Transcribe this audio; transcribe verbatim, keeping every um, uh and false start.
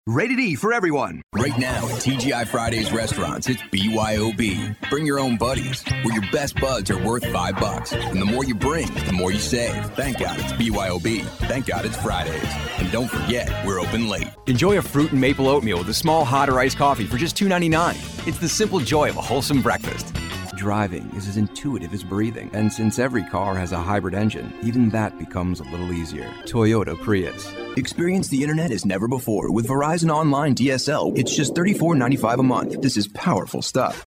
Rated E for everyone. Right now at T G I Fridays restaurants, it's B Y O B. Bring your own buddies, where your best buds are worth five bucks. And the more you bring, the more you save. Thank God it's B Y O B. Thank God it's Fridays. And don't forget, we're open late. Enjoy a fruit and maple oatmeal with a small hot or iced coffee for just two ninety-nine. It's the simple joy of a wholesome breakfast. Driving is as intuitive as breathing. And since every car has a hybrid engine, even that becomes a little easier. Toyota Prius. Experience the internet as never before with Verizon Online D S L. It's just thirty-four ninety-five a month. This is powerful stuff.